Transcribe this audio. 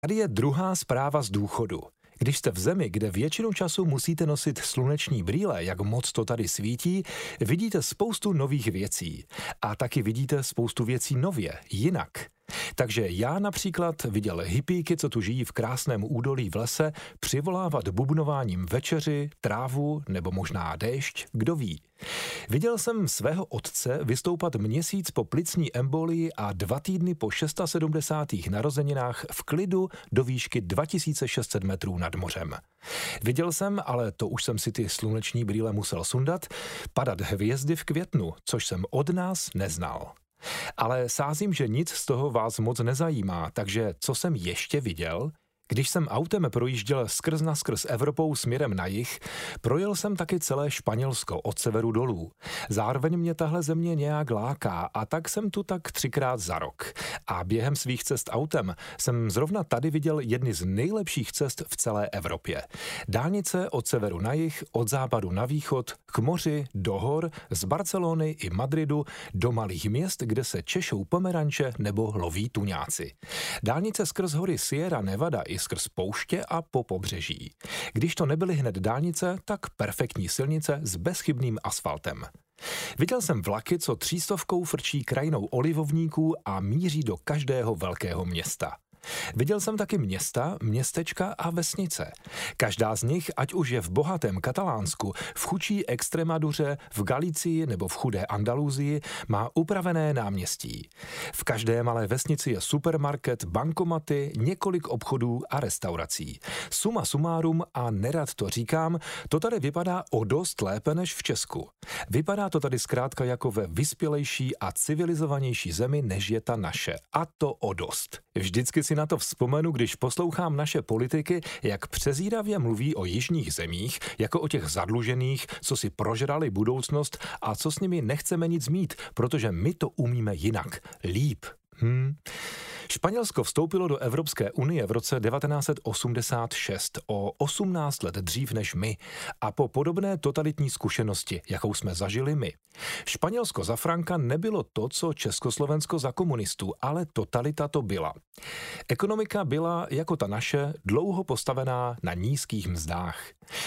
Tady je druhá zpráva z důchodu. Když jste v zemi, kde většinu času musíte nosit sluneční brýle, jak moc to tady svítí, vidíte spoustu nových věcí. A taky vidíte spoustu věcí nově, jinak. Takže já například viděl hippíky, co tu žijí v krásném údolí v lese, přivolávat bubnováním večeři, trávu nebo možná déšť, kdo ví. Viděl jsem svého otce vystoupat měsíc po plicní embolii a 2 týdny po 670. narozeninách v klidu do výšky 2600 metrů nad mořem. Viděl jsem, ale to už jsem si ty sluneční brýle musel sundat, padat hvězdy v květnu, což jsem od nás neznal. Ale sázím, že nic z toho vás moc nezajímá, takže co jsem ještě viděl? Když jsem autem projížděl skrz naskrz Evropou směrem na jih, projel jsem taky celé Španělsko od severu dolů. Zároveň mě tahle země nějak láká a tak jsem tu tak 3krát za rok. A během svých cest autem jsem zrovna tady viděl jedny z nejlepších cest v celé Evropě. Dálnice od severu na jih, od západu na východ, k moři, do hor, z Barcelony i Madridu, do malých měst, kde se češou pomeranče nebo loví tuňáci. Dálnice skrz hory Sierra Nevada i skrz pouště a po pobřeží. Když to nebyly hned dálnice, tak perfektní silnice s bezchybným asfaltem. Viděl jsem vlaky, co 300 frčí krajinou olivovníků a míří do každého velkého města. Viděl jsem taky města, městečka a vesnice. Každá z nich, ať už je v bohatém Katalánsku, v chudší Extremaduře, v Galicii nebo v chudé Andaluzii, má upravené náměstí. V každé malé vesnici je supermarket, bankomaty, několik obchodů a restaurací. Suma sumárum, a nerad to říkám, to tady vypadá o dost lépe než v Česku. Vypadá to tady zkrátka jako ve vyspělejší a civilizovanější zemi, než je ta naše. A to o dost. Vždycky si na to vzpomenu, když poslouchám naše politiky, jak přezíravě mluví o jižních zemích, jako o těch zadlužených, co si prožrali budoucnost a co s nimi nechceme nic mít, protože my to umíme jinak, líp. Španělsko vstoupilo do Evropské unie v roce 1986, o 18 let dřív než my, a po podobné totalitní zkušenosti, jakou jsme zažili my. Španělsko za Franka nebylo to, co Československo za komunistů, ale totalita to byla. Ekonomika byla, jako ta naše, dlouho postavená na nízkých mzdách.